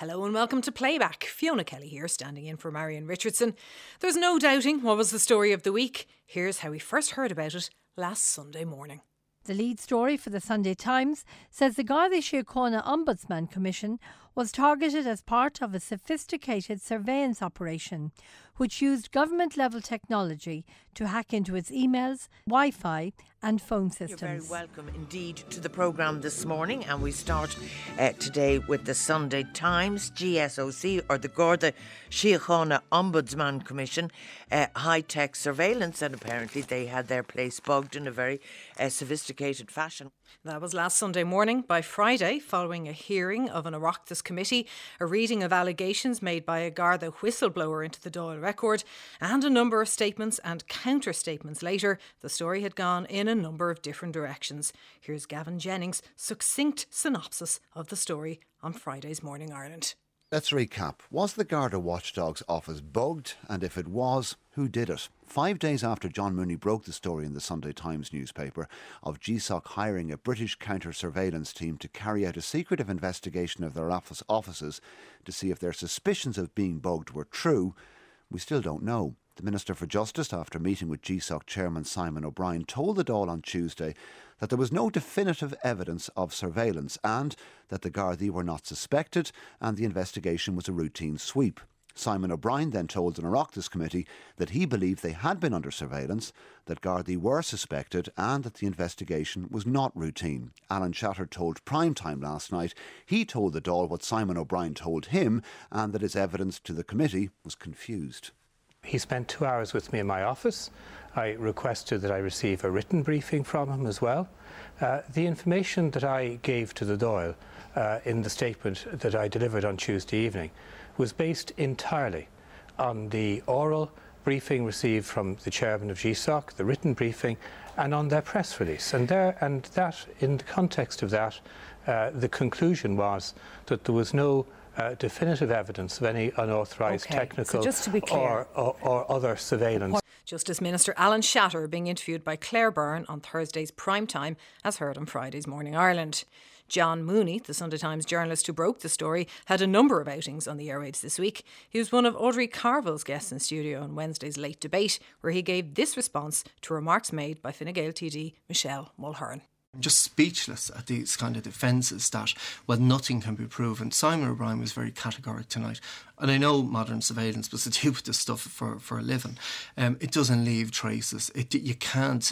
Hello and welcome to Playback. Fiona Kelly here, standing in for Marion Richardson. There's no doubting what was the story of the week. Here's how we first heard about it last Sunday morning. The lead story for the Sunday Times says the Garda Síochána Ombudsman Commission was targeted as part of a sophisticated surveillance operation which used government-level technology to hack into its emails, Wi-Fi and phone systems. You're very welcome indeed to the programme this morning, and we start today with the Sunday Times. GSOC, or the Garda Síochána Ombudsman Commission, high-tech surveillance, and apparently they had their place bugged in a very sophisticated fashion. That was last Sunday morning. By Friday, following a hearing of an Oireachtas committee, a reading of allegations made by a Garda whistleblower into the Dáil record, and a number of statements and counter-statements later, the story had gone in a number of different directions. Here's Gavin Jennings' succinct synopsis of the story on Friday's Morning Ireland. Let's recap. Was the Garda Watchdog's office bugged? And if it was, who did it? 5 days after John Mooney broke the story in the Sunday Times newspaper of GSOC hiring a British counter-surveillance team to carry out a secretive investigation of their offices to see if their suspicions of being bugged were true, we still don't know. The Minister for Justice, after meeting with GSOC Chairman Simon O'Brien, told the Dáil on Tuesday that there was no definitive evidence of surveillance and that the Gardaí were not suspected and the investigation was a routine sweep. Simon O'Brien then told an Oireachtas committee that he believed they had been under surveillance, that Gardaí were suspected and that the investigation was not routine. Alan Shatter told Primetime last night he told the Dáil what Simon O'Brien told him and that his evidence to the committee was confused. He spent 2 hours with me in my office. I requested that I receive a written briefing from him as well. The information that I gave to the Dáil in the statement that I delivered on Tuesday evening was based entirely on the oral briefing received from the chairman of GSOC, the written briefing, and on their press release. And that, in the context of that, the conclusion was that there was no definitive evidence of any unauthorised technical so just to be clear, or other surveillance. Justice Minister Alan Shatter being interviewed by Claire Byrne on Thursday's Primetime, as heard on Friday's Morning Ireland. John Mooney, the Sunday Times journalist who broke the story, had a number of outings on the airwaves this week. He was one of Audrey Carville's guests in studio on Wednesday's Late Debate, where he gave this response to remarks made by Fine Gael TD Michelle Mulhern. I'm just speechless at these kind of defences that, well, nothing can be proven. Simon O'Brien was very categoric tonight. And I know modern surveillance, because I deal with this stuff for a living. It doesn't leave traces. You can't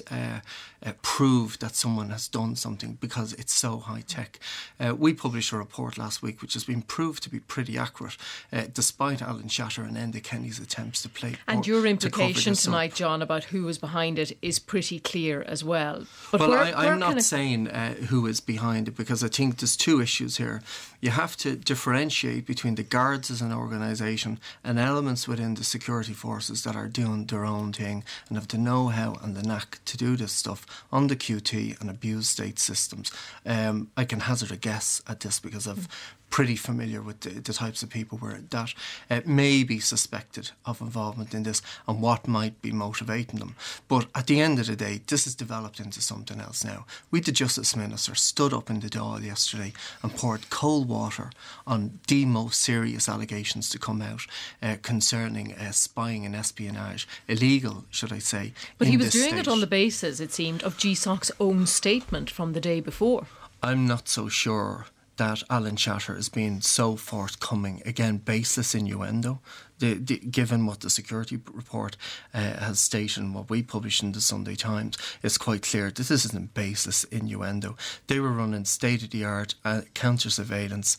prove that someone has done something because it's so high tech. We published a report last week which has been proved to be pretty accurate, despite Alan Shatter and Enda Kenny's attempts to play. And your implication tonight, John, about who was behind it is pretty clear as well. But I'm not saying who is behind it, because I think there's two issues here. You have to differentiate between the Guards as an organisation and elements within the security forces that are doing their own thing and have the know-how and the knack to do this stuff on the QT and abuse state systems. I can hazard a guess at this because I've pretty familiar with the types of people that may be suspected of involvement in this and what might be motivating them. But at the end of the day, this has developed into something else now. The Justice Minister stood up in the Dáil yesterday and poured cold water on the most serious allegations to come out concerning spying and espionage, illegal, should I say. But he was doing it on the basis, it seemed, of GSOC's own statement from the day before. I'm not so sure that Alan Shatter is being so forthcoming, again, baseless innuendo. Given what the security report has stated and what we published in the Sunday Times, it's quite clear that this isn't baseless innuendo. They were running state-of-the-art counter-surveillance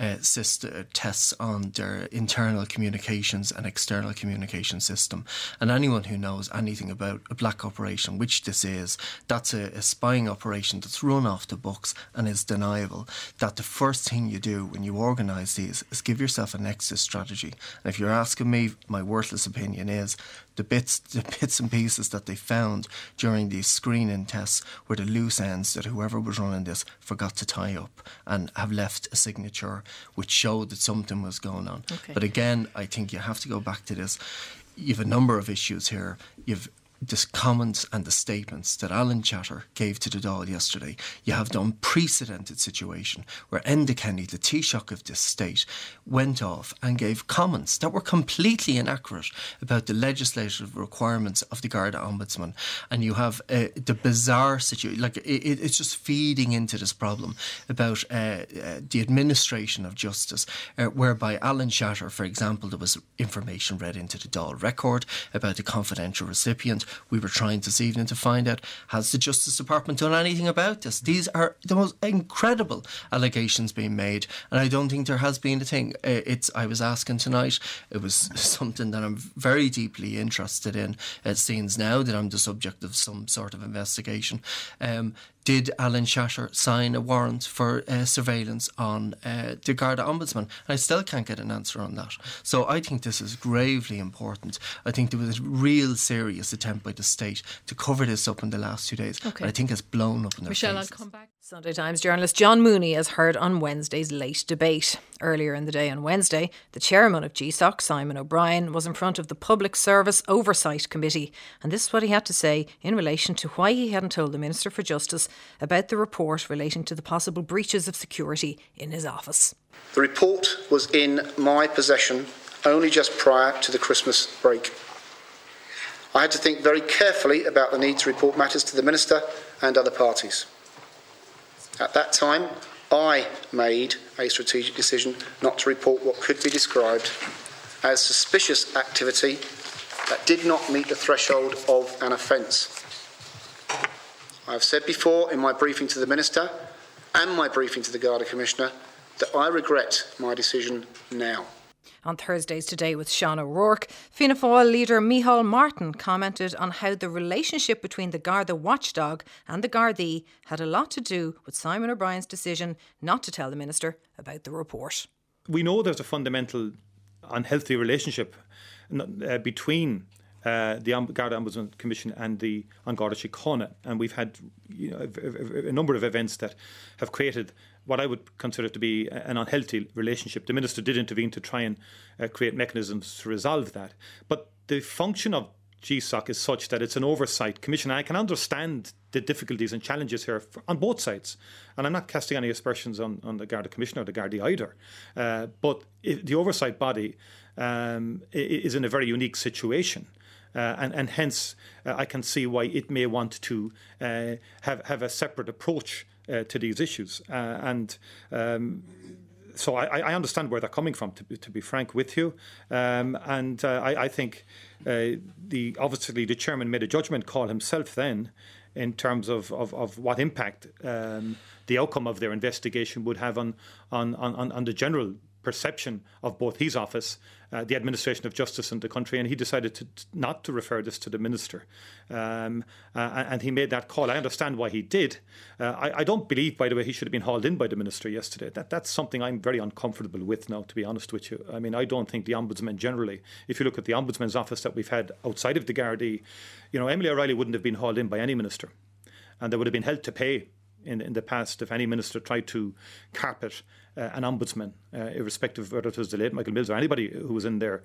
tests on their internal communications and external communication system. And anyone who knows anything about a black operation, which this is, that's a spying operation that's run off the books and is deniable, that the first thing you do when you organise these is give yourself an exit strategy. And if you're asking me, my worthless opinion is the bits and pieces that they found during these screening tests were the loose ends that whoever was running this forgot to tie up and have left a signature which showed that something was going on. Okay. But again, I think you have to go back to this. You have a number of issues here. You've the comments and the statements that Alan Chatter gave to the Dáil yesterday, you have the unprecedented situation where Enda Kenny, the Taoiseach of this state, went off and gave comments that were completely inaccurate about the legislative requirements of the Garda Ombudsman. And you have the bizarre situation, like it's just feeding into this problem about the administration of justice, whereby Alan Chatter, for example, there was information read into the Dáil record about the confidential recipient. We were trying this evening to find out, has the Justice Department done anything about this? These are the most incredible allegations being made, and I don't think there has been a thing. I was asking tonight, it was something that I'm very deeply interested in. It seems now that I'm the subject of some sort of investigation. Did Alan Chatter sign a warrant for surveillance on the Garda Ombudsman? I still can't get an answer on that. So I think this is gravely important. I think there was a real serious attempt by the state to cover this up in the last 2 days. Okay. But I think it's blown up in their Michelle, faces. I'll come back. Sunday Times journalist John Mooney has heard on Wednesday's late debate. Earlier in the day on Wednesday, the chairman of GSOC, Simon O'Brien, was in front of the Public Service Oversight Committee, and this is what he had to say in relation to why he hadn't told the Minister for Justice about the report relating to the possible breaches of security in his office. The report was in my possession only just prior to the Christmas break. I had to think very carefully about the need to report matters to the Minister and other parties. At that time, I made a strategic decision not to report what could be described as suspicious activity that did not meet the threshold of an offence. I have said before in my briefing to the Minister and my briefing to the Garda Commissioner that I regret my decision now. On Thursday's Today with Sean O'Rourke, Fianna Fáil leader Micheál Martin commented on how the relationship between the Garda watchdog and the Gardaí had a lot to do with Simon O'Brien's decision not to tell the Minister about the report. We know there's a fundamental unhealthy relationship between the Garda Ombudsman Commission and the An Garda Síochána, and we've had a number of events that have created what I would consider to be an unhealthy relationship. The Minister did intervene to try and create mechanisms to resolve that. But the function of GSOC is such that it's an oversight commission. I can understand the difficulties and challenges here on both sides. And I'm not casting any aspersions on the Garda Commissioner or the Gardaí either. But the oversight body is in a very unique situation. And hence, I can see why it may want to have a separate approach to these issues. So I understand where they're coming from, to be frank with you. I think obviously the chairman made a judgment call himself then in terms of what impact the outcome of their investigation would have on the general perception of both his office, the administration of justice in the country, and he decided not to refer this to the Minister. And he made that call. I understand why he did. I don't believe, by the way, he should have been hauled in by the Minister yesterday. That's something I'm very uncomfortable with now, to be honest with you. I mean, I don't think the Ombudsman generally, if you look at the Ombudsman's office that we've had outside of the Gardaí, Emily O'Reilly wouldn't have been hauled in by any Minister. And there would have been held to pay in the past if any Minister tried to carpet an ombudsman, irrespective of whether it was the late Michael Mills or anybody who was in there.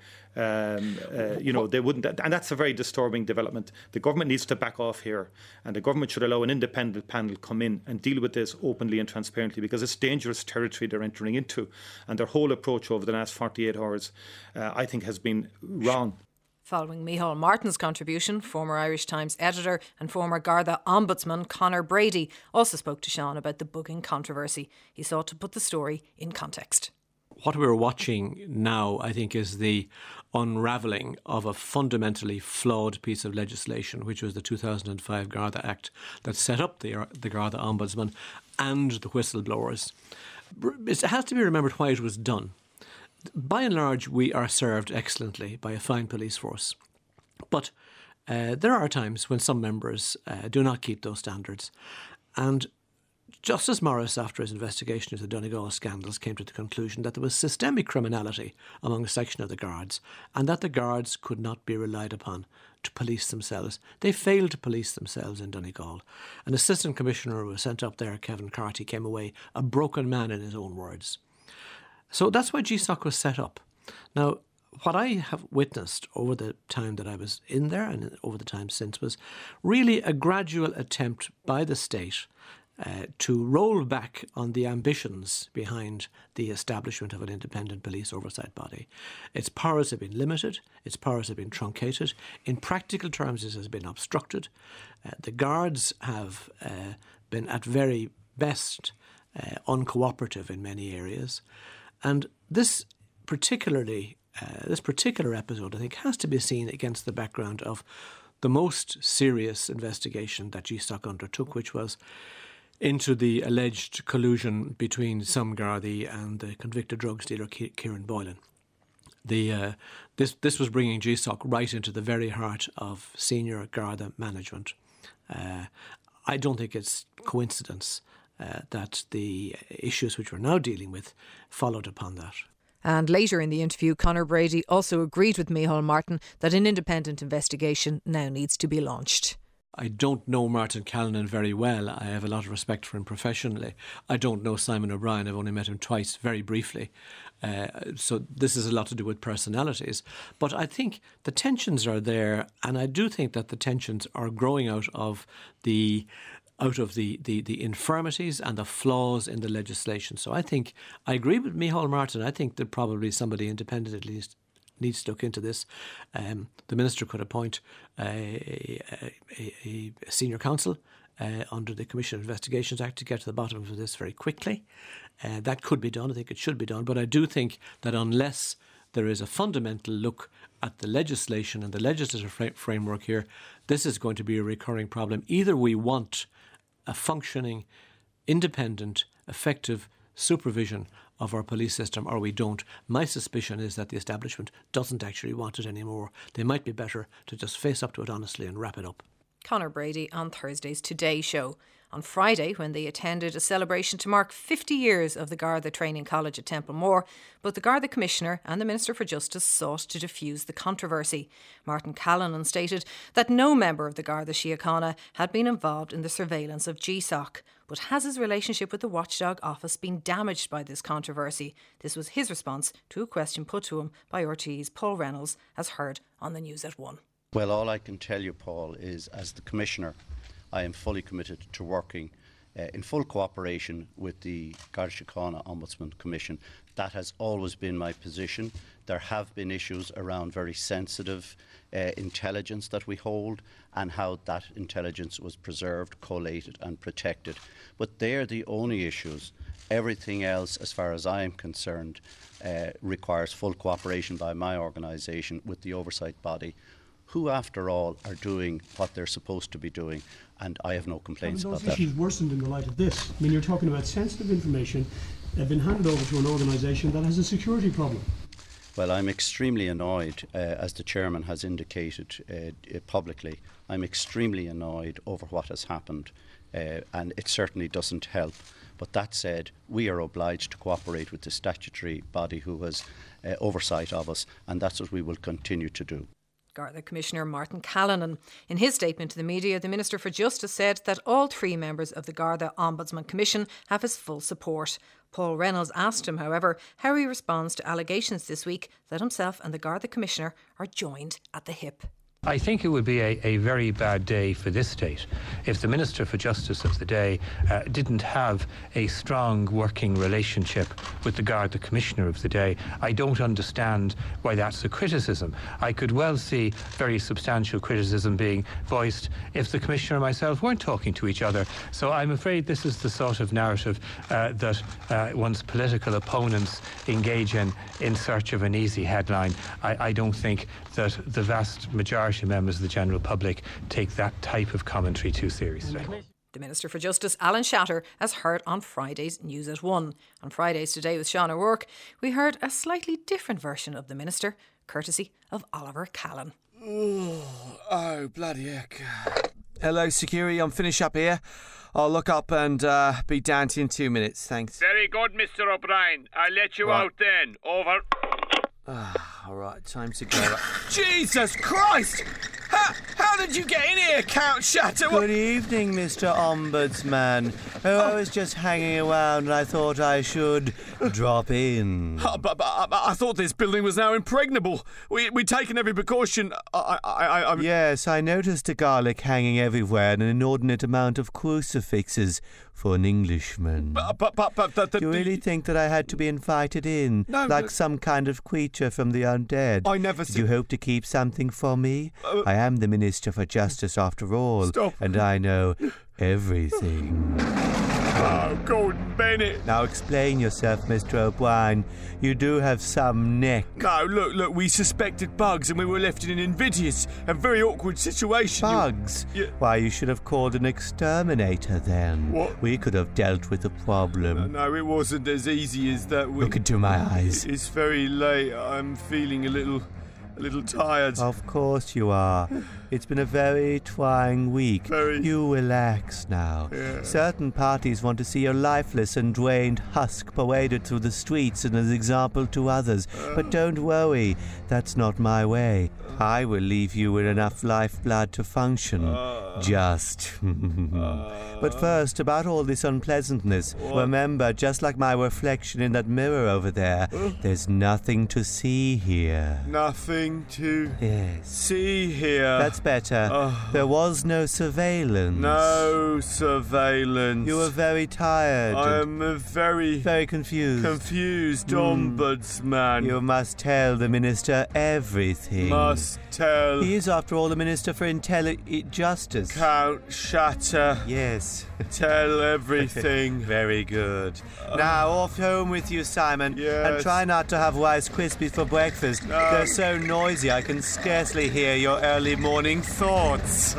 They wouldn't. And that's a very disturbing development. The government needs to back off here, and the government should allow an independent panel come in and deal with this openly and transparently, because it's dangerous territory they're entering into. And their whole approach over the last 48 hours, I think, has been wrong. Following Micheál Martin's contribution, former Irish Times editor and former Garda Ombudsman Conor Brady also spoke to Sean about the bugging controversy. He sought to put the story in context. What we're watching now, I think, is the unravelling of a fundamentally flawed piece of legislation, which was the 2005 Garda Act that set up the Garda Ombudsman and the whistleblowers. It has to be remembered why it was done. By and large, we are served excellently by a fine police force. But there are times when some members do not keep those standards. And Justice Morris, after his investigation of the Donegal scandals, came to the conclusion that there was systemic criminality among a section of the guards, and that the guards could not be relied upon to police themselves. They failed to police themselves in Donegal. An assistant commissioner who was sent up there, Kevin Carty, came away a broken man, in his own words. So that's why GSOC was set up. Now, what I have witnessed over the time that I was in there and over the time since was really a gradual attempt by the state to roll back on the ambitions behind the establishment of an independent police oversight body. Its powers have been limited, its powers have been truncated. In practical terms, this has been obstructed. The guards have been at very best uncooperative in many areas. And this particular episode, I think, has to be seen against the background of the most serious investigation that GSOC undertook, which was into the alleged collusion between some Gardaí and the convicted drug dealer Kieran Boylan. This was bringing GSOC right into the very heart of senior Garda management. I don't think it's coincidence that the issues which we're now dealing with followed upon that. And later in the interview, Conor Brady also agreed with Micheál Martin that an independent investigation now needs to be launched. I don't know Martin Callanan very well. I have a lot of respect for him professionally. I don't know Simon O'Brien. I've only met him twice, very briefly. So this has a lot to do with personalities. But I think the tensions are there, and I do think that the tensions are growing out of the infirmities and the flaws in the legislation. So I agree with Micheál Martin. I think that probably somebody independent at least needs to look into this. The Minister could appoint a senior counsel under the Commission of Investigations Act to get to the bottom of this very quickly. That could be done. I think it should be done. But I do think that unless there is a fundamental look at the legislation and the legislative framework here, this is going to be a recurring problem. Either we want a functioning, independent, effective supervision of our police system, or we don't. My suspicion is that the establishment doesn't actually want it anymore. They might be better to just face up to it honestly and wrap it up. Conor Brady on Thursday's Today Show. On Friday, when they attended a celebration to mark 50 years of the Garda Training College at Templemore, but the Garda Commissioner and the Minister for Justice sought to defuse the controversy. Martin Callanan stated that no member of the Garda Síochána had been involved in the surveillance of GSOC. But has his relationship with the Watchdog Office been damaged by this controversy? This was his response to a question put to him by RTÉ's Paul Reynolds, as heard on the News at 1. Well, all I can tell you, Paul, is as the Commissioner, I am fully committed to working in full cooperation with the Garda Síochána Ombudsman Commission. That has always been my position. There have been issues around very sensitive intelligence that we hold and how that intelligence was preserved, collated and protected. But they're the only issues. Everything else, as far as I am concerned, requires full cooperation by my organisation with the oversight body, who, after all, are doing what they're supposed to be doing, and I have no complaints about that. Those issues worsened in the light of this. I mean, you're talking about sensitive information that have been handed over to an organisation that has a security problem. Well, I'm extremely annoyed, as the Chairman has indicated publicly. I'm extremely annoyed over what has happened, and it certainly doesn't help. But that said, we are obliged to cooperate with the statutory body who has oversight of us, and that's what we will continue to do. Garda Commissioner Martin Callanan. In his statement to the media, the Minister for Justice said that all three members of the Garda Ombudsman Commission have his full support. Paul Reynolds asked him, however, how he responds to allegations this week that himself and the Garda Commissioner are joined at the hip. I think it would be a very bad day for this state if the Minister for Justice of the day didn't have a strong working relationship with the Garda Commissioner of the day. I don't understand why that's a criticism. I could well see very substantial criticism being voiced if the Commissioner and myself weren't talking to each other. So I'm afraid this is the sort of narrative that one's political opponents engage in search of an easy headline. I don't think that the vast majority of members of the general public take that type of commentary too seriously. The Minister for Justice, Alan Shatter, as heard on Friday's News at 1. On Friday's Today with Sean O'Rourke, we heard a slightly different version of the Minister, courtesy of Oliver Callan. Oh, bloody heck. Hello, security, I'm finished up here. I'll look up and be down to you in 2 minutes, thanks. Very good, Mr. O'Brien. I'll let you out then. Over. All right, time to go. Jesus Christ! How did you get in here, Count Shatter? Good evening, Mr. Ombudsman. I was just hanging around and I thought I should drop in. But I thought this building was now impregnable. We'd taken every precaution. Yes, I noticed a garlic hanging everywhere and an inordinate amount of crucifixes for an Englishman. Do you really think that I had to be invited in, like some kind of creature from the undead? I never. Did you hope to keep something for me? I am the Minister for Justice after all. Stop. And I know everything. Oh, Gordon Bennett. Now explain yourself, Mr. O'Brien. You do have some neck. No, look, we suspected bugs and we were left in an invidious and very awkward situation. Bugs? Yeah. Why, you should have called an exterminator then. What? We could have dealt with the problem. No, it wasn't as easy as that. Look into my eyes. It's very late. I'm feeling a little tired. Of course you are. It's been a very trying week. Very. You relax now. Yeah. Certain parties want to see your lifeless and drained husk paraded through the streets and as example to others. But don't worry, that's not my way. I will leave you with enough lifeblood to function. Just. But first, about all this unpleasantness. What? Remember, just like my reflection in that mirror over there, there's nothing to see here. Nothing to Yes. see here. That's better. There was no surveillance. No surveillance. You were very tired. I'm a very confused. Confused ombudsman. You must tell the minister everything. Must tell. He is, after all, the Minister for Justice. Count Shatter. Yes. Tell everything. Very good. Now, off home with you, Simon. Yes. And try not to have Rice Krispies for breakfast. No. They're so noisy I can scarcely hear your early morning thoughts.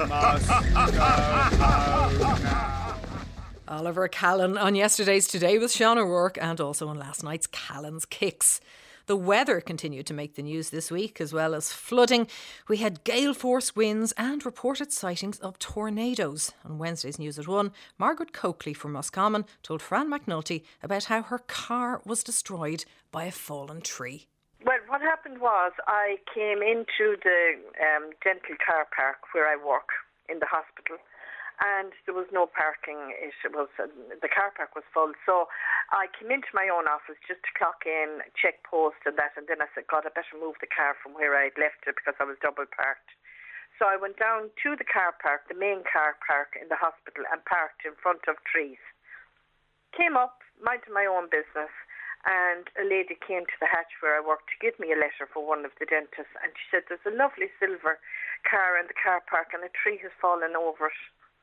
Oliver Callan on yesterday's Today with Sean O'Rourke and also on last night's Callan's Kicks. The weather continued to make the news this week, as well as flooding. We had gale-force winds and reported sightings of tornadoes. On Wednesday's News at 1, Margaret Coakley from Roscommon told Fran McNulty about how her car was destroyed by a fallen tree. Well, what happened was I came into the dental car park where I work in the hospital, and there was no parking. The car park was full, so I came into my own office just to clock in, check post and that, and then I said, God, I better move the car from where I'd left it because I was double parked. So I went down to the car park, the main car park in the hospital, and parked in front of trees. Came up, minded my own business, and a lady came to the hatch where I worked to give me a letter for one of the dentists, and she said, there's a lovely silver car in the car park and a tree has fallen over it.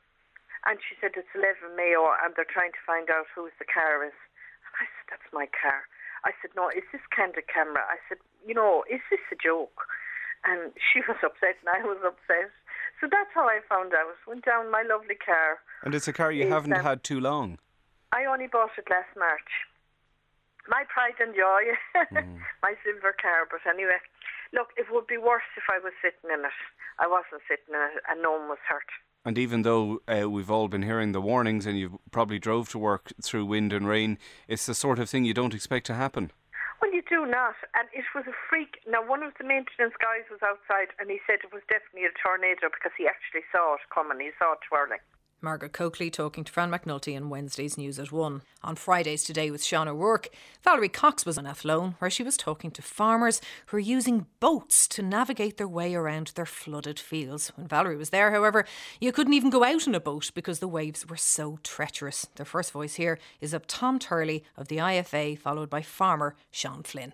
And she said, it's 11 Mayo and they're trying to find out whose the car is. And I said, that's my car. I said, no, is this candid camera? I said, is this a joke? And she was upset and I was upset. So that's how I found out. Went down my lovely car. And it's a car you haven't had too long. I only bought it last March. My pride and joy. My silver car. But anyway, look, it would be worse if I was sitting in it. I wasn't sitting in it and no one was hurt. And even though we've all been hearing the warnings and you probably drove to work through wind and rain, it's the sort of thing you don't expect to happen. Well, you do not. And it was a freak. Now, one of the maintenance guys was outside and he said it was definitely a tornado because he actually saw it coming. He saw it twirling. Margaret Coakley talking to Fran McNulty on Wednesday's News at 1. On Friday's Today with Sean O'Rourke, Valerie Cox was on Athlone, where she was talking to farmers who are using boats to navigate their way around their flooded fields. When Valerie was there, however, you couldn't even go out in a boat because the waves were so treacherous. Their first voice here is of Tom Turley of the IFA, followed by farmer Sean Flynn.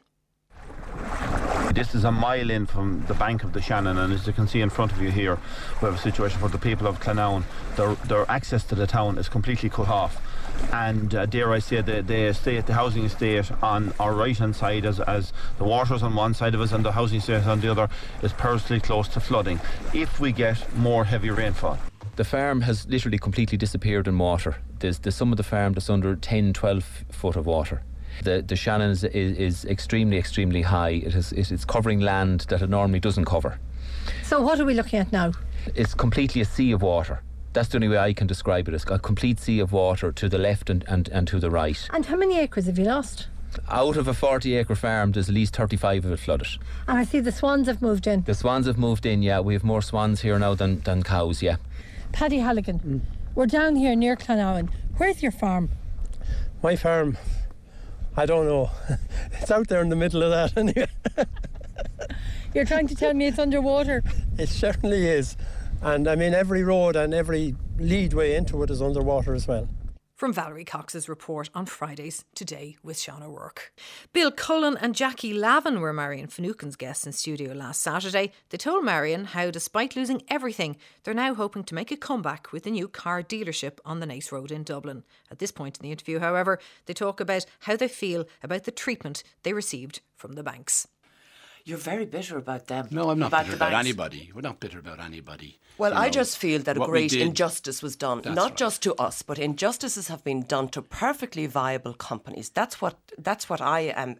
This is a mile in from the bank of the Shannon, and as you can see in front of you here, we have a situation where the people of Clonown, their access to the town is completely cut off. And dare I say, the housing estate on our right hand side, as the water's on one side of us and the housing estate on the other, is perilously close to flooding if we get more heavy rainfall. The farm has literally completely disappeared in water. There's some of the farm that's under 10-12 foot of water. The Shannon is extremely, extremely high. It's covering land that it normally doesn't cover. So what are we looking at now? It's completely a sea of water. That's the only way I can describe it. It's a complete sea of water to the left and to the right. And how many acres have you lost? Out of a 40-acre farm, there's at least 35 of it flooded. And I see the swans have moved in. The swans have moved in, yeah. We have more swans here now than cows, yeah. Paddy Halligan, we're down here near Clonowin. Where's your farm? My farm? I don't know. It's out there in the middle of that anyway. You're trying to tell me it's underwater? It certainly is. And I mean, every road and every leadway into it is underwater as well. From Valerie Cox's report on Fridays Today with Sean O'Rourke. Bill Cullen and Jackie Lavin were Marion Finucane's guests in studio last Saturday. They told Marion how, despite losing everything, they're now hoping to make a comeback with a new car dealership on the Naas Road in Dublin. At this point in the interview, however, they talk about how they feel about the treatment they received from the banks. You're very bitter about them. No, I'm not bitter about banks. anybody. We're not bitter about anybody. Well, I just feel that a great injustice was done, That's not right. just to us, but injustices have been done to perfectly viable companies. That's what I am.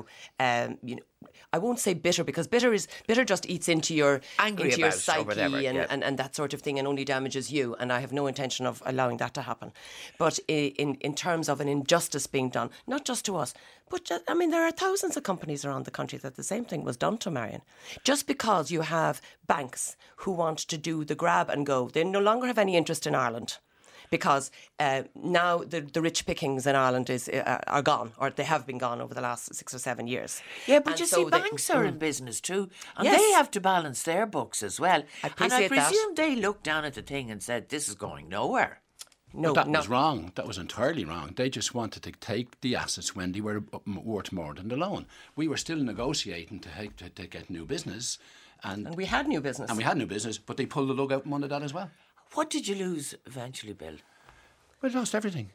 I won't say bitter, because bitter just eats into your Angry into your about it or psyche whatever, and that sort of thing, and only damages you. And I have no intention of allowing that to happen. But in terms of an injustice being done, not just to us, but there are thousands of companies around the country that the same thing was done to, Marion. Just because you have banks who want to do the grab and go, they no longer have any interest in Ireland. Because now the rich pickings in Ireland are gone, or they have been gone over the last 6 or 7 years. Yeah, but and you so see, banks are in business too, and Yes. they have to balance their books as well. I and I appreciate that. presume they looked down at the thing and said, "This is going nowhere." No, that was wrong. That was entirely wrong. They just wanted to take the assets when they were worth more than the loan. We were still negotiating to get new business. And we had new business. And we had new business, but they pulled the lug out from under that as well. What did you lose eventually, Bill? We lost everything.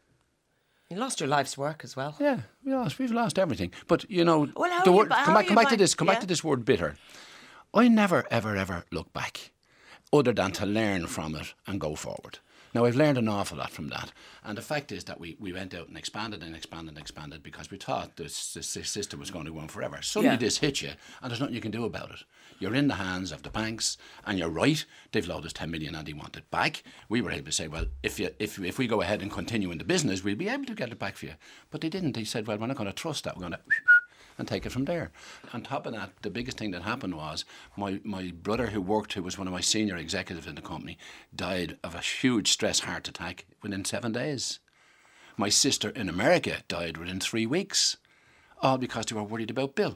You lost your life's work as well. Yeah, we've lost everything. But you know, Well, how the are you word, ba- how come are back, you back to back- this. Come yeah. back to this word bitter. I never, ever look back, other than to learn from it and go forward. Now, I've learned an awful lot from that. And the fact is that we went out and expanded because we thought this system was going to go on forever. Suddenly this hit you, and there's nothing you can do about it. You're in the hands of the banks, and you're right, they've loaned us 10 million and they want it back. We were able to say, well, if we go ahead and continue in the business, we'll be able to get it back for you. But they didn't. They said, well, we're not going to trust that. We're going to and take it from there. On top of that, the biggest thing that happened was my brother, who was one of my senior executives in the company, died of a huge stress heart attack within 7 days. My sister in America died within 3 weeks, all because they were worried about Bill.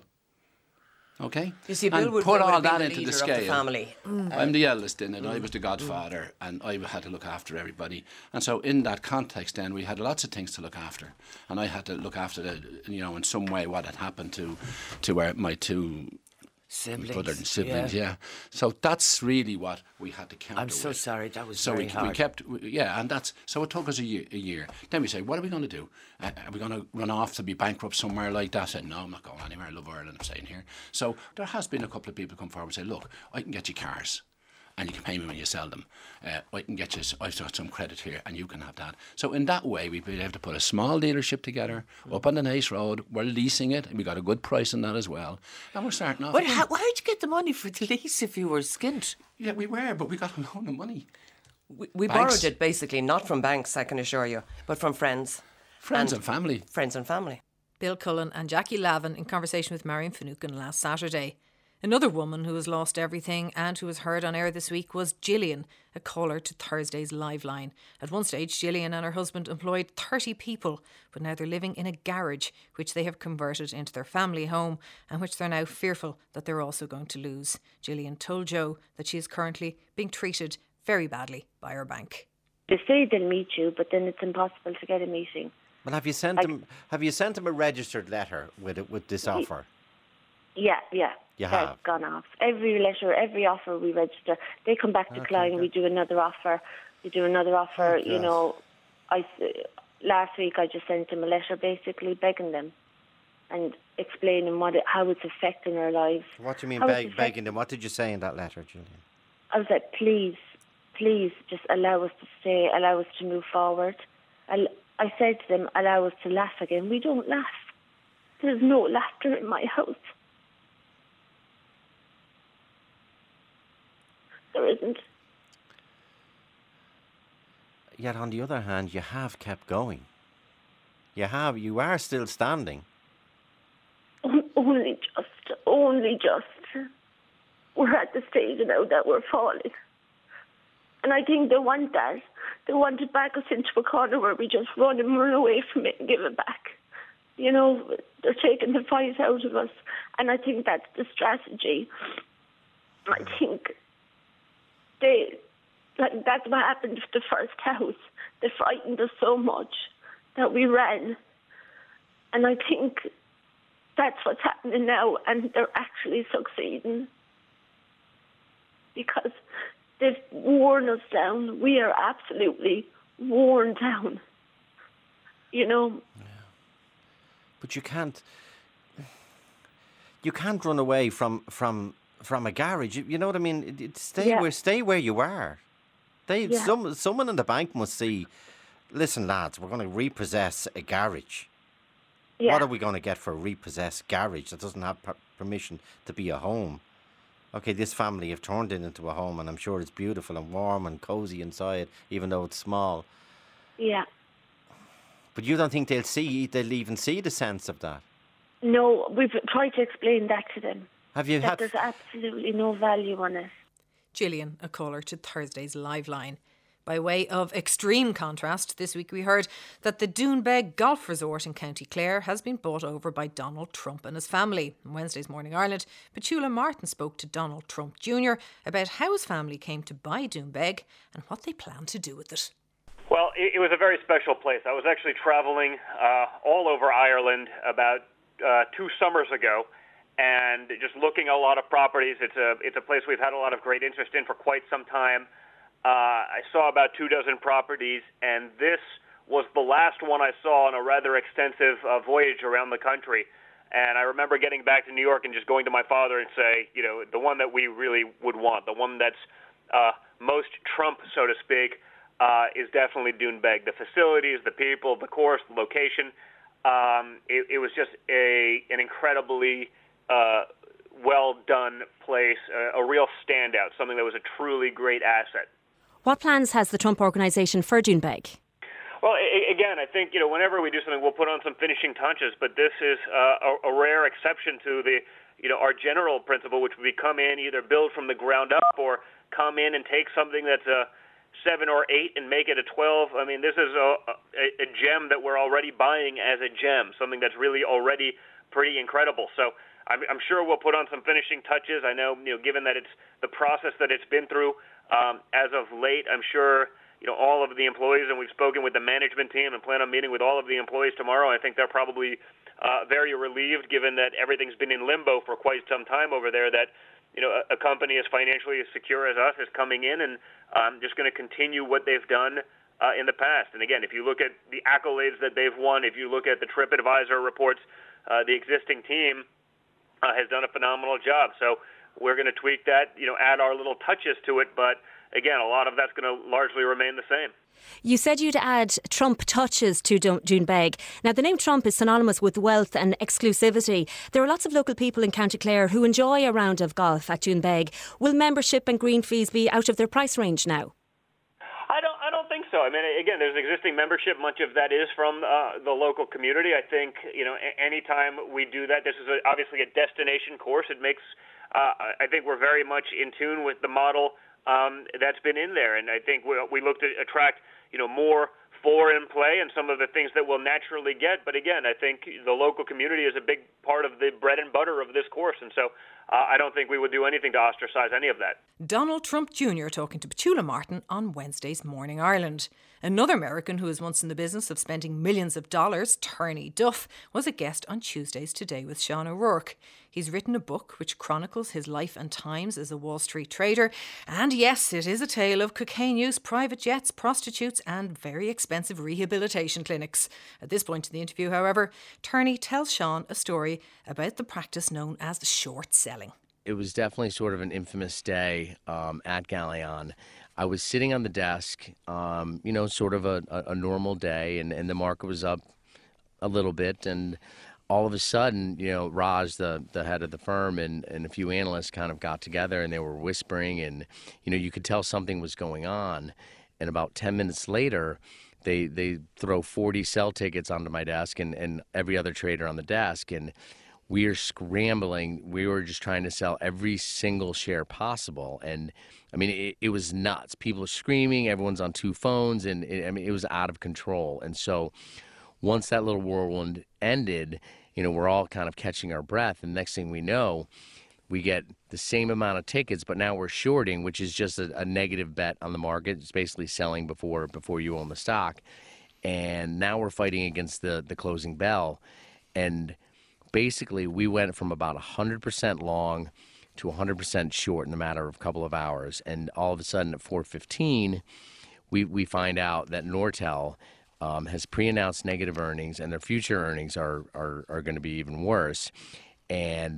Okay? You see, Bill and would put all have been that the into leader the of scale. the family. I'm the eldest in it. I was the godfather, and I had to look after everybody. And so, in that context, then we had lots of things to look after, and I had to look after in some way what had happened to my two brothers and siblings. Yeah. So that's really what we had to counter. I'm so with. sorry, that was so very we hard. kept, and that's so it took us a year. Then we say, what are we going to do? Are we going to run off to be bankrupt somewhere like that? I said, no, I'm not going anywhere. I love Ireland. I'm staying here. So there has been a couple of people come forward and say, look, I can get you cars, and you can pay me when you sell them. I can get you. I've got some credit here, and you can have that. So in that way, we've been able to put a small dealership together up on the Naas Road. We're leasing it, and we got a good price on that as well. And we're starting off. But where'd you get the money for the lease if you were skint? Yeah, we were, but we got a loan of money. We borrowed it basically, not from banks, I can assure you, but from friends. Friends and family. Friends and family. Bill Cullen and Jackie Lavin in conversation with Marion Finucane last Saturday. Another woman who has lost everything and who was heard on air this week was Gillian, a caller to Thursday's Live Line. At one stage, Gillian and her husband employed 30 people, but now they're living in a garage, which they have converted into their family home and which they're now fearful that they're also going to lose. Gillian told Joe that she is currently being treated very badly by her bank. They say they'll meet you, but then it's impossible to get a meeting. Well, have you sent them a registered letter with this offer? Yeah. You That's have? gone off. Every letter, every offer we register, they come back to Clyde, we do another offer. You know, last week I just sent them a letter basically begging them and explaining how it's affecting their lives. What do you mean begging them? What did you say in that letter, Julian? I was like, please, just allow us to stay, allow us to move forward. I said to them, allow us to laugh again. We don't laugh. There's no laughter in my house. There isn't. Yet on the other hand, you have kept going. You are still standing. only just, we're at the stage now that we're falling. And I think they want that. They want to back us into a corner where we just run away from it and give it back. You know, they're taking the fight out of us. And I think that's the strategy. I think that's what happened with the first house. They frightened us so much that we ran. And I think that's what's happening now, and they're actually succeeding. Because they've worn us down. We are absolutely worn down. You know? Yeah. But you can't run away from a garage. You know what I mean? Stay where you are. Someone in the bank must see, listen, lads, we're going to repossess a garage. Yeah. What are we going to get for a repossessed garage that doesn't have permission to be a home? Okay, this family have turned it into a home, and I'm sure it's beautiful and warm and cosy inside, even though it's small. Yeah. But you don't think they'll even see the sense of that? No, we've tried to explain that to them. Have you that there's absolutely no value on it. Gillian, a caller to Thursday's Live Line. By way of extreme contrast, this week we heard that the Doonbeg Golf Resort in County Clare has been bought over by Donald Trump and his family. On Wednesday's Morning Ireland, Petula Martin spoke to Donald Trump Jr. about how his family came to buy Doonbeg and what they plan to do with it. Well, it was a very special place. I was actually traveling all over Ireland about 2 summers ago and just looking at a lot of properties. It's a place we've had a lot of great interest in for quite some time. I saw about 24 properties, and this was the last one I saw on a rather extensive voyage around the country. And I remember getting back to New York and just going to my father and say, you know, the one that we really would want, the one that's most Trump, so to speak, is definitely Doonbeg. The facilities, the people, the course, the location. It was just an incredibly well-done place, a real standout, something that was a truly great asset. What plans has the Trump Organisation for Doonbeg? Well, again, I think, you know, whenever we do something, we'll put on some finishing touches, but this is a rare exception to the, you know, our general principle, which would be come in, either build from the ground up or come in and take something that's a 7 or 8 and make it a 12. I mean, this is a gem that we're already buying as a gem, something that's really already pretty incredible. So I'm sure we'll put on some finishing touches. I know, you know, given that it's the process that it's been through as of late, I'm sure, you know, all of the employees, and we've spoken with the management team and plan on meeting with all of the employees tomorrow. I think they're probably very relieved, given that everything's been in limbo for quite some time over there, that, you know, a company as financially as secure as us is coming in and just going to continue what they've done in the past. And again, if you look at the accolades that they've won, if you look at the TripAdvisor reports, the existing team has done a phenomenal job. So we're going to tweak that, you know, add our little touches to it. But again, a lot of that's going to largely remain the same. You said you'd add Trump touches to Doonbeg. Now, the name Trump is synonymous with wealth and exclusivity. There are lots of local people in County Clare who enjoy a round of golf at Doonbeg. Will membership and green fees be out of their price range now? I don't think so. I mean, again, there's existing membership. Much of that is from the local community. I think, you know, anytime we do that, this is obviously a destination course. It makes, I think we're very much in tune with the model that's been in there. And I think we look to attract, you know, more foreign play and some of the things that we'll naturally get. But again, I think the local community is a big part of the bread and butter of this course. And so I don't think we would do anything to ostracize any of that. Donald Trump Jr. talking to Petula Martin on Wednesday's Morning Ireland. Another American who was once in the business of spending millions of dollars, Turney Duff, was a guest on Tuesday's Today with Sean O'Rourke. He's written a book which chronicles his life and times as a Wall Street trader. And yes, it is a tale of cocaine use, private jets, prostitutes and very expensive rehabilitation clinics. At this point in the interview, however, Turney tells Sean a story about the practice known as short selling. It was definitely sort of an infamous day at Galleon. I was sitting on the desk, you know, sort of a normal day, and the market was up a little bit, and all of a sudden, you know, Raj, the head of the firm, and a few analysts kind of got together, and they were whispering, and, you know, you could tell something was going on. And about 10 minutes later, they throw 40 sell tickets onto my desk and every other trader on the desk. And we are scrambling. We were just trying to sell every single share possible. And I mean, it was nuts. People are screaming. Everyone's on two phones. And it was out of control. And so once that little whirlwind ended, we're all kind of catching our breath. And next thing we know, we get the same amount of tickets, but now we're shorting, which is just a negative bet on the market. It's basically selling before you own the stock. And now we're fighting against the closing bell. And basically, we went from about 100% long to 100% short in a matter of a couple of hours. And all of a sudden at 4:15, we find out that Nortel has pre-announced negative earnings, and their future earnings are going to be even worse. And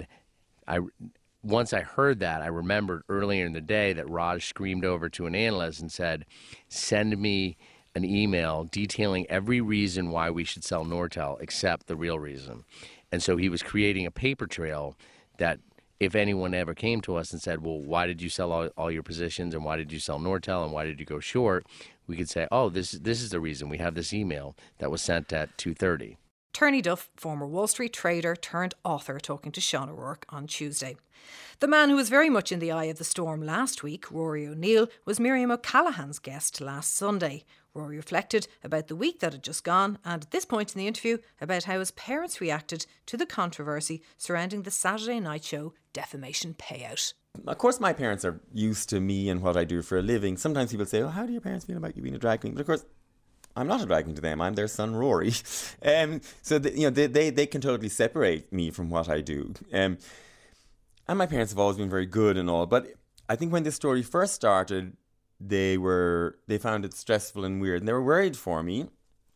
once I heard that, I remembered earlier in the day that Raj screamed over to an analyst and said, "Send me an email detailing every reason why we should sell Nortel except the real reason." And so he was creating a paper trail that if anyone ever came to us and said, well, why did you sell all your positions, and why did you sell Nortel, and why did you go short, we could say, oh, this is the reason. We have this email that was sent at 2:30. Turney Duff, former Wall Street trader turned author, talking to Sean O'Rourke on Tuesday. The man who was very much in the eye of the storm last week, Rory O'Neill, was Miriam O'Callaghan's guest last Sunday. Rory reflected about the week that had just gone, and at this point in the interview about how his parents reacted to the controversy surrounding the Saturday Night Show defamation payout. Of course my parents are used to me and what I do for a living. Sometimes people say, oh, how do your parents feel about you being a drag queen? But of course, I'm not a drag queen to them. I'm their son, Rory. So they can totally separate me from what I do. And my parents have always been very good and all. But I think when this story first started, they found it stressful and weird, and they were worried for me.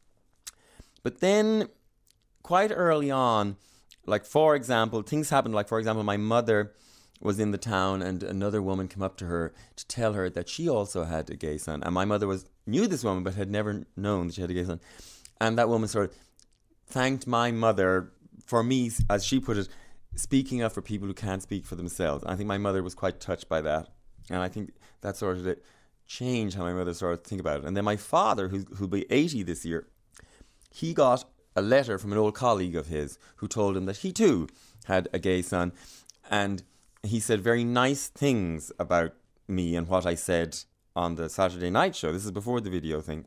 But then, quite early on, like for example, things happened. Like for example, my mother was in the town, and another woman came up to her to tell her that she also had a gay son. And my mother knew this woman, but had never known that she had a gay son. And that woman sort of thanked my mother for me, as she put it, speaking up for people who can't speak for themselves. I think my mother was quite touched by that, and I think that sort of changed how my mother started to think about it. And then my father, who'll be 80 this year, he got a letter from an old colleague of his who told him that he too had a gay son, and he said very nice things about me and what I said on the Saturday Night Show. This is before the video thing.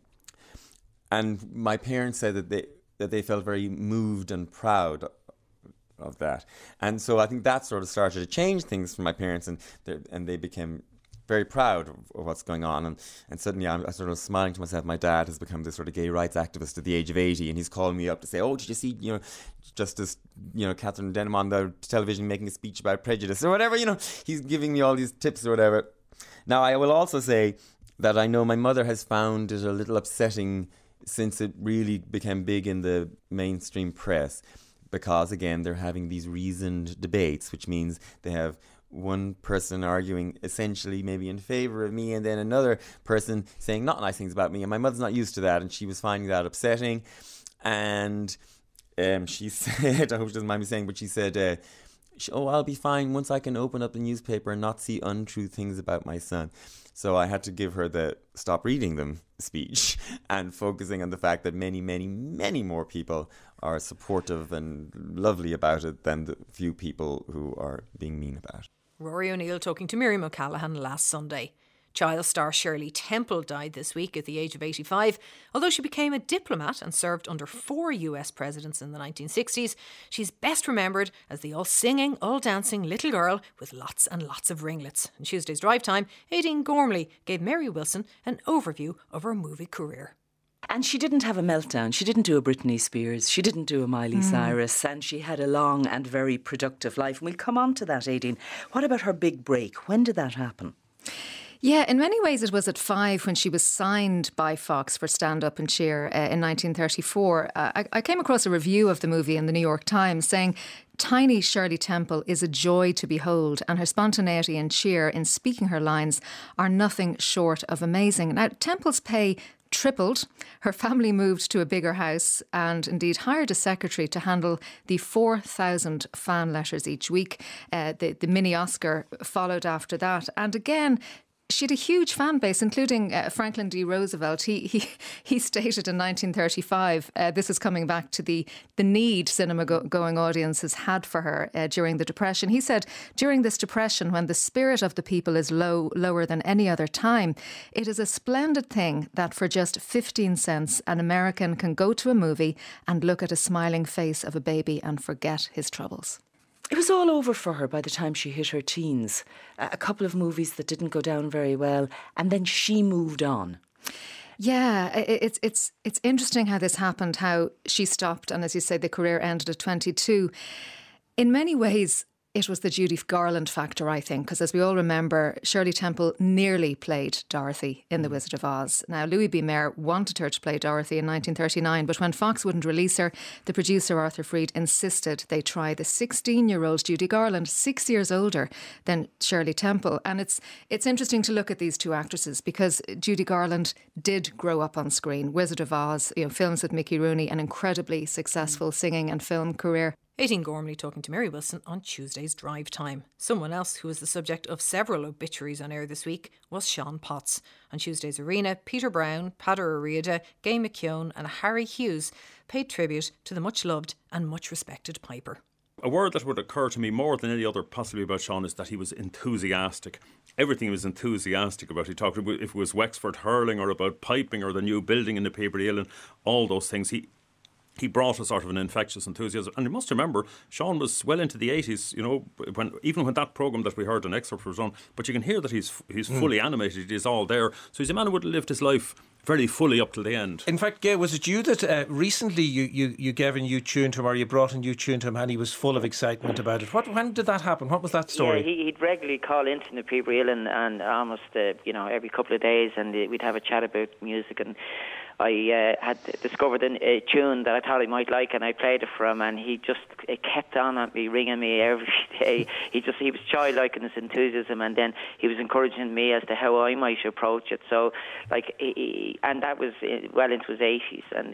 And my parents said that they felt very moved and proud of that. And so I think that sort of started to change things for my parents, and they became very proud of what's going on. And suddenly I'm sort of smiling to myself. My dad has become this sort of gay rights activist at the age of 80, and he's calling me up to say, oh, did you see, Justice, Catherine Denham on the television making a speech about prejudice or whatever, he's giving me all these tips or whatever. Now, I will also say that I know my mother has found it a little upsetting since it really became big in the mainstream press, because, again, they're having these reasoned debates, which means they have one person arguing essentially maybe in favour of me, and then another person saying not nice things about me. And my mother's not used to that, and she was finding that upsetting. And she said, I hope she doesn't mind me saying, but she said, I'll be fine once I can open up the newspaper and not see untrue things about my son. So I had to give her the stop reading them speech and focusing on the fact that many, many, many more people are supportive and lovely about it than the few people who are being mean about it. Rory O'Neill talking to Miriam O'Callaghan last Sunday. Child star Shirley Temple died this week at the age of 85. Although she became a diplomat and served under 4 US presidents in the 1960s, she's best remembered as the all-singing, all-dancing little girl with lots and lots of ringlets. In Tuesday's Drive Time, Aideen Gormley gave Mary Wilson an overview of her movie career. And she didn't have a meltdown. She didn't do a Britney Spears. She didn't do a Miley Cyrus. And she had a long and very productive life. And we'll come on to that, Aideen. What about her big break? When did that happen? Yeah, in many ways it was at 5 when she was signed by Fox for Stand Up and Cheer in 1934. I came across a review of the movie in the New York Times saying, tiny Shirley Temple is a joy to behold, and her spontaneity and cheer in speaking her lines are nothing short of amazing. Now, Temple's pay tripled. Her family moved to a bigger house and indeed hired a secretary to handle the 4,000 fan letters each week. The mini Oscar followed after that. And again, she had a huge fan base, including Franklin D. Roosevelt. He stated in 1935, this is coming back to the need cinema-going audiences had for her during the Depression. He said, during this Depression, when the spirit of the people is lower than any other time, it is a splendid thing that for just 15 cents, an American can go to a movie and look at a smiling face of a baby and forget his troubles. It was all over for her by the time she hit her teens. A couple of movies that didn't go down very well, and then she moved on. Yeah, it's interesting how this happened, how she stopped, and as you say, the career ended at 22. In many ways, it was the Judy Garland factor, I think, because as we all remember, Shirley Temple nearly played Dorothy in The Wizard of Oz. Now, Louis B. Mayer wanted her to play Dorothy in 1939, but when Fox wouldn't release her, the producer Arthur Freed insisted they try the 16-year-old Judy Garland, 6 years older than Shirley Temple. And it's interesting to look at these two actresses because Judy Garland did grow up on screen. Wizard of Oz, films with Mickey Rooney, an incredibly successful singing and film career. Aidan Gormley talking to Mary Wilson on Tuesday's Drive Time. Someone else who was the subject of several obituaries on air this week was Sean Potts. On Tuesday's Arena, Peter Brown, Peadar Ó Riada, Gay McKeown and Harry Hughes paid tribute to the much loved and much respected piper. A word that would occur to me more than any other possibly about Sean is that he was enthusiastic. Everything he was enthusiastic about. He talked about if it was Wexford hurling or about piping or the new building in the Peabody and all those things. He brought a sort of an infectious enthusiasm. And you must remember, Sean was well into the 80s, even when that programme that we heard an excerpt was on. But you can hear that he's fully animated. He's all there. So he's a man who would have lived his life very fully up till the end. In fact, Gay, was it you that recently you gave a new tune to him, or you brought a new tune to him and he was full of excitement about it? When did that happen? What was that story? Yeah, he'd regularly call into the Peabody and almost every couple of days, and we'd have a chat about music. And I had discovered a tune that I thought he might like, and I played it for him, and he just kept on at me, ringing me every day. He was childlike in his enthusiasm, and then he was encouraging me as to how I might approach it. So, and that was well into his 80s, and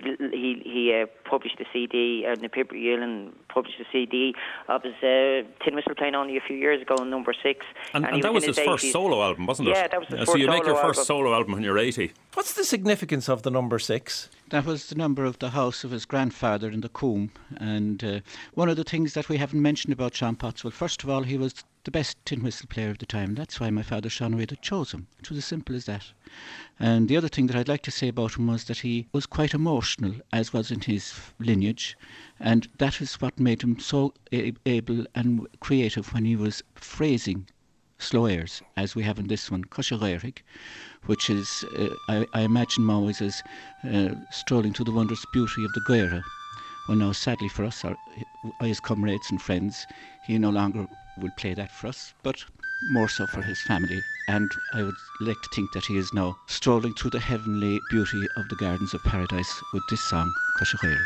he published a CD, and the Peabody Uillinn published a CD of his Tin Whistle playing only a few years ago, number 6. And that was his first solo album, wasn't it? Yeah, that was his first solo album. So you make your first album. solo album when you're 80. What's the significance of the number 6? That was the number of the house of his grandfather in the Coombe. And one of the things that we haven't mentioned about Sean Potts, well, first of all, he was the best tin whistle player of the time. That's why my father, Sean Reid, chose him. It was as simple as that. And the other thing that I'd like to say about him was that he was quite emotional, as was in his lineage. And that is what made him so able and creative when he was phrasing slow airs, as we have in this one, Cosheréirig, which is, I imagine him always as strolling through the wondrous beauty of the Gaire. Well, now, sadly for us, his comrades and friends, he no longer will play that for us, but more so for his family. And I would like to think that he is now strolling through the heavenly beauty of the gardens of paradise with this song, Cosheréirig.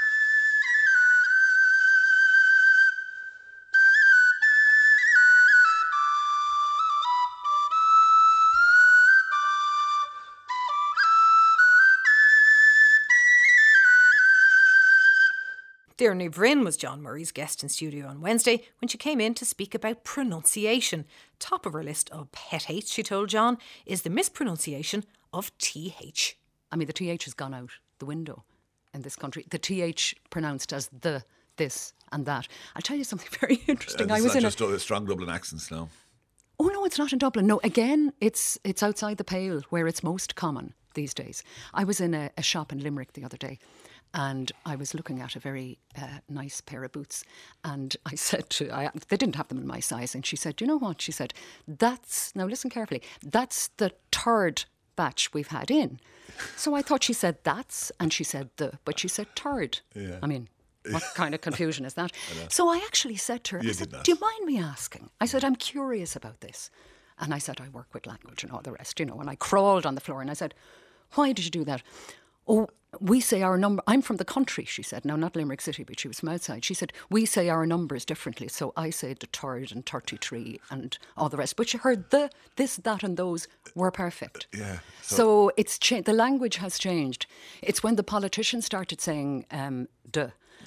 Deirdre Vryn was John Murray's guest in studio on Wednesday when she came in to speak about pronunciation. Top of her list of pet hates, she told John, is the mispronunciation of TH. I mean, the TH has gone out the window in this country. The TH pronounced as the, this and that. I'll tell you something very interesting. I was in just strong Dublin accents now. Oh, no, it's not in Dublin. No, again, it's outside the Pale where it's most common these days. I was in a shop in Limerick the other day, and I was looking at a very nice pair of boots, and I said they didn't have them in my size, and she said, "You know what?" She said, now listen carefully, that's the third batch we've had in. So I thought she said that's, and she said the, but she said third. Yeah. I mean, what kind of confusion is that? So I actually said to her, I said, "Do you mind me asking?" I said, "I'm curious about this." And I said, "I work with language and all the rest, and I crawled on the floor and I said, "Why did you do that?" "Oh, we say our number." I'm from the country, she said. Now, not Limerick City, but she was from outside. She said, "We say our numbers differently. So I say the third and 33 and all the rest." But she heard the, this, that and those were perfect. Yeah. So it's the language has changed. It's when the politicians started saying the.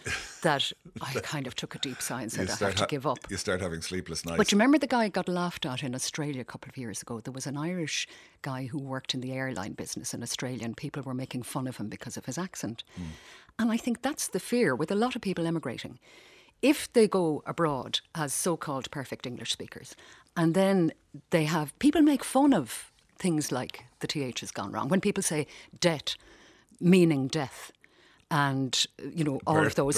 that I kind of took a deep sigh and said, I have to give up. You start having sleepless nights. But you remember the guy got laughed at in Australia a couple of years ago? There was an Irish guy who worked in the airline business in Australia, and people were making fun of him because of his accent. And I think that's the fear with a lot of people emigrating. If they go abroad as so-called perfect English speakers, and then they have, people make fun of things like the TH has gone wrong. When people say debt, meaning death, and, you know, all of those.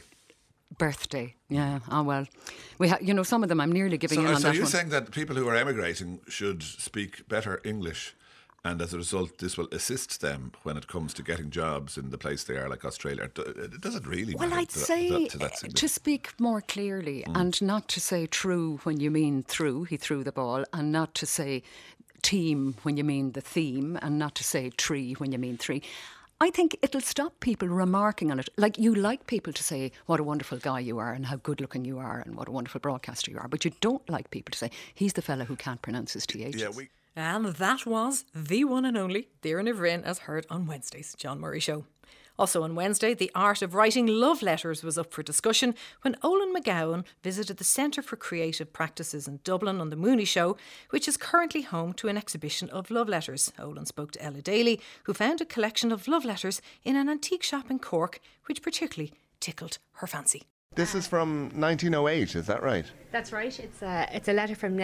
Birthday, yeah. Oh, well, we you know, some of them I'm nearly giving in on that one. So you're saying that people who are emigrating should speak better English, and as a result, this will assist them when it comes to getting jobs in the place they are, like Australia. Does it really matter? Well, I'd say to speak more clearly and not to say true when you mean through, he threw the ball, and not to say team when you mean the theme, and not to say tree when you mean three. I think it'll stop people remarking on it. Like, you like people to say what a wonderful guy you are and how good looking you are and what a wonderful broadcaster you are, but you don't like people to say he's the fella who can't pronounce his THs. Yeah, And that was the one and only Deireadh Ní Bhríon, as heard on Wednesday's John Murray Show. Also on Wednesday, the art of writing love letters was up for discussion when Olin McGowan visited the Centre for Creative Practices in Dublin on the Mooney Show, which is currently home to an exhibition of love letters. Olin spoke to Ella Daly, who found a collection of love letters in an antique shop in Cork, which particularly tickled her fancy. This is from 1908, is that right? That's right. It's a letter from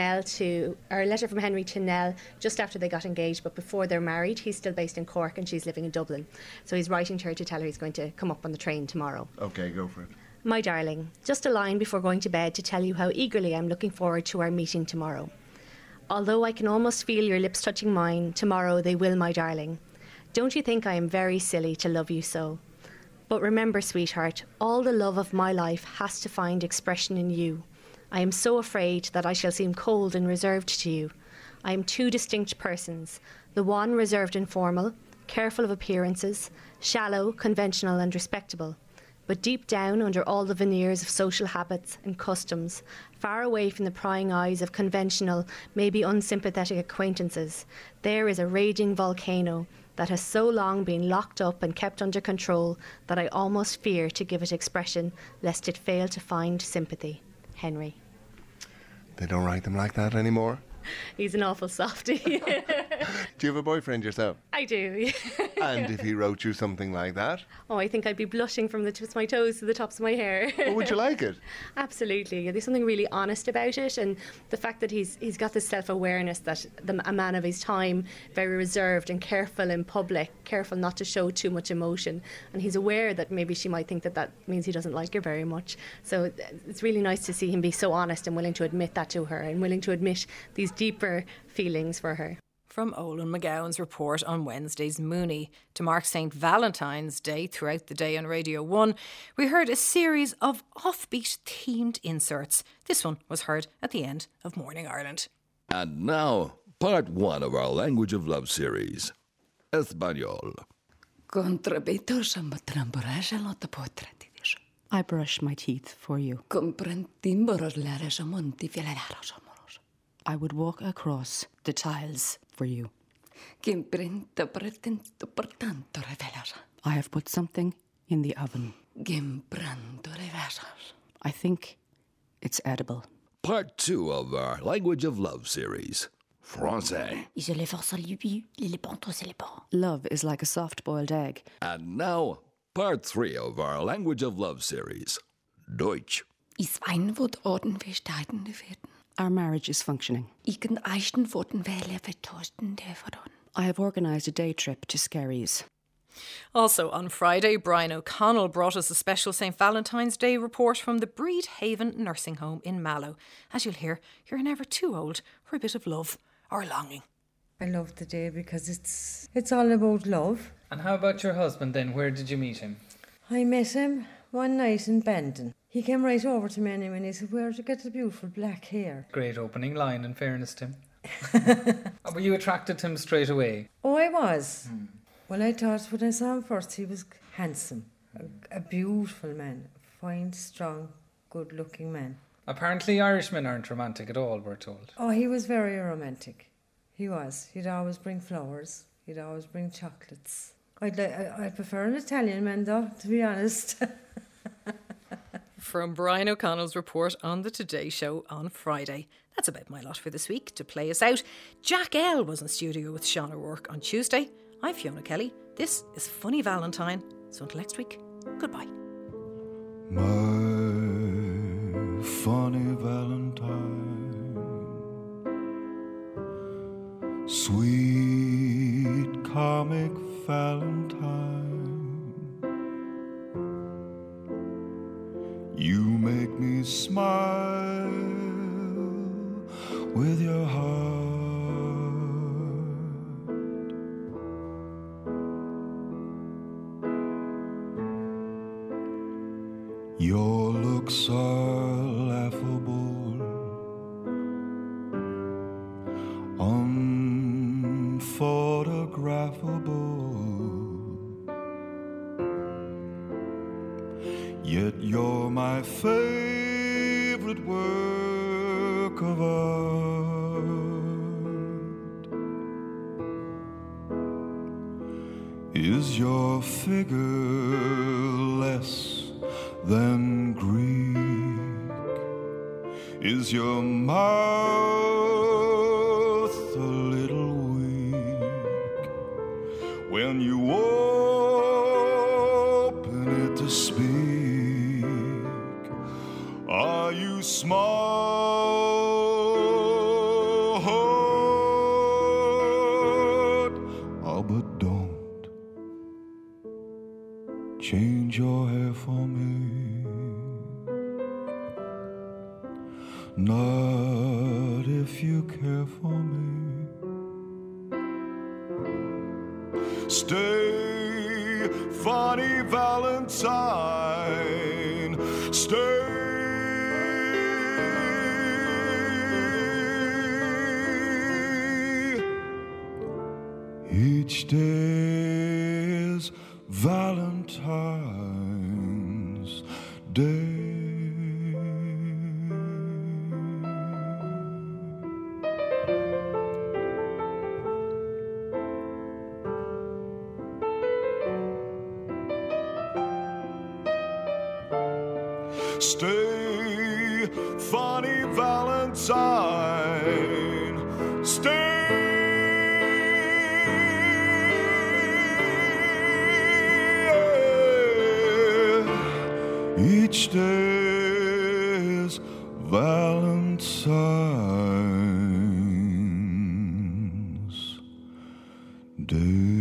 a letter from Henry to Nell just after they got engaged, but before they're married. He's still based in Cork and she's living in Dublin. So he's writing to her to tell her he's going to come up on the train tomorrow. Okay, go for it. My darling, just a line before going to bed to tell you how eagerly I'm looking forward to our meeting tomorrow. Although I can almost feel your lips touching mine, tomorrow they will, my darling. Don't you think I am very silly to love you so? But remember, sweetheart, all the love of my life has to find expression in you. I am so afraid that I shall seem cold and reserved to you. I am two distinct persons, the one reserved and formal, careful of appearances, shallow, conventional and respectable. But deep down, under all the veneers of social habits and customs, far away from the prying eyes of conventional, maybe unsympathetic acquaintances, there is a raging volcano that has so long been locked up and kept under control that I almost fear to give it expression, lest it fail to find sympathy. Henry. They don't write them like that anymore? He's an awful softie. Do you have a boyfriend yourself? I do. And if he wrote you something like that? Oh, I think I'd be blushing from the tips of my toes to the tops of my hair. Well, would you like it? Absolutely. There's something really honest about it, and the fact that he's got this self-awareness that a man of his time, very reserved and careful in public, careful not to show too much emotion, and he's aware that maybe she might think that means he doesn't like her very much. So it's really nice to see him be so honest and willing to admit that to her, and willing to admit these deeper feelings for her. From Olin McGowan's report on Wednesday's Mooney. To mark St. Valentine's Day throughout the day on Radio 1, we heard a series of offbeat themed inserts. This one was heard at the end of Morning Ireland. And now, part one of our Language of Love series, Espanol. I brush my teeth for you. I would walk across the tiles for you. I have put something in the oven. I think it's edible. Part two of our Language of Love series, Français. Love is like a soft-boiled egg. And now, part three of our Language of Love series, Deutsch. Our marriage is functioning. I have organised a day trip to Skerries. Also on Friday, Brian O'Connell brought us a special St. Valentine's Day report from the Breed Haven nursing home in Mallow. As you'll hear, you're never too old for a bit of love or longing. I love the day because it's all about love. And how about your husband then? Where did you meet him? I met him one night in Bandon. He came right over to me and he said, "Where'd you get the beautiful black hair?" Great opening line, in fairness to him. Were you attracted to him straight away? Oh, I was. Well, I thought when I saw him first, he was handsome, a beautiful man, a fine, strong, good-looking man. Apparently Irishmen aren't romantic at all, we're told. Oh, he was very romantic. He was. He'd always bring flowers. He'd always bring chocolates. I'd prefer an Italian man, though, to be honest. from Brian O'Connell's report on the Today Show on Friday. That's about my lot for this week. To play us out, Jack L was in studio with Sean O'Rourke on Tuesday. I'm Fiona Kelly. This is Funny Valentine. So until next week, goodbye. My funny Valentine, sweet comic Valentine, you make me smile with your heart. Your looks are laughable, unphotographable, yet you're my favorite work of art. Is your figure less than Greek? Is your mouth a little weak when you open it to speak? Are you smart? Oh, but don't change your hair for me. Not if you care for me. Stay, funny Valentine. Stay. Each day is Valentine's Day. Stay, funny Valentine. Stay. Each day is Valentine's Day.